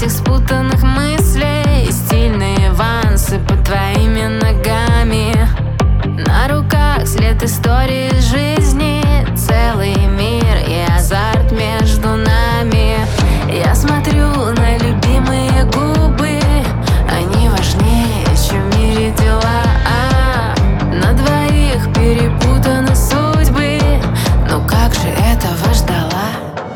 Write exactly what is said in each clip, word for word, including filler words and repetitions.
этих спутанных мыслей. Стильные вансы под твоими ногами. На руках след истории жизни. Целый мир и азарт между нами. Я смотрю на любимые губы. Они важнее, чем в мире дела. На двоих перепутаны судьбы. Ну как же этого ждала?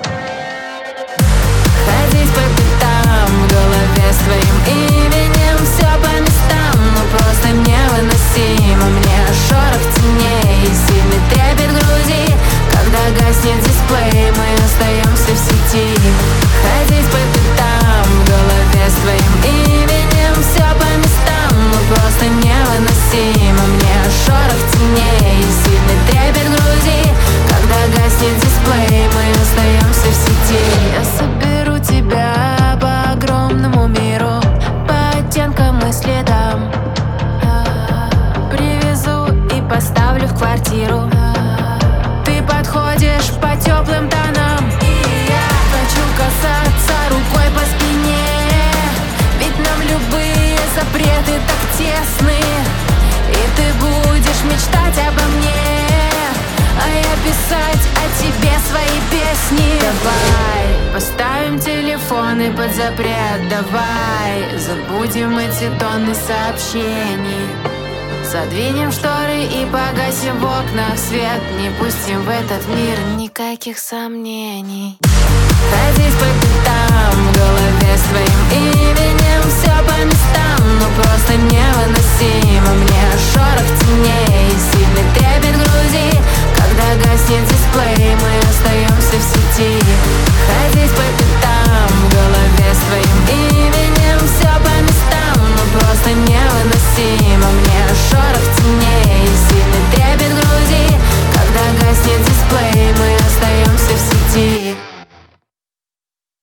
Ходить по пятам в голове с твоим именем. Все по местам, ну просто невыносимо. Мне шорох теней и сильный трепет груди. Когда гаснет дисплей, мы остаемся в сети. Ходить по пятам в голове с твоим именем. Все по местам, ну просто невыносимо. Мне шорох теней и сильный трепет груди. Когда гаснет дисплей, мы остаемся в сети. Я соберу тебя по огромному миру, по оттенкам и следам. Привезу и поставлю в квартиру. Ты подходишь по теплым тонам. И я хочу касаться рукой по спине. Ведь нам любые запреты так тесны. И ты будешь мечтать обо мне, а я писать о тебе свои песни. Давай поставим телефоны под запрет. Давай забудем эти тонны сообщений. Задвинем шторы и погасим в окнах свет. Не пустим в этот мир никаких сомнений. Ходить по пятам в голове с твоим именем. Все по местам, ну просто невыносимо. Мне шорох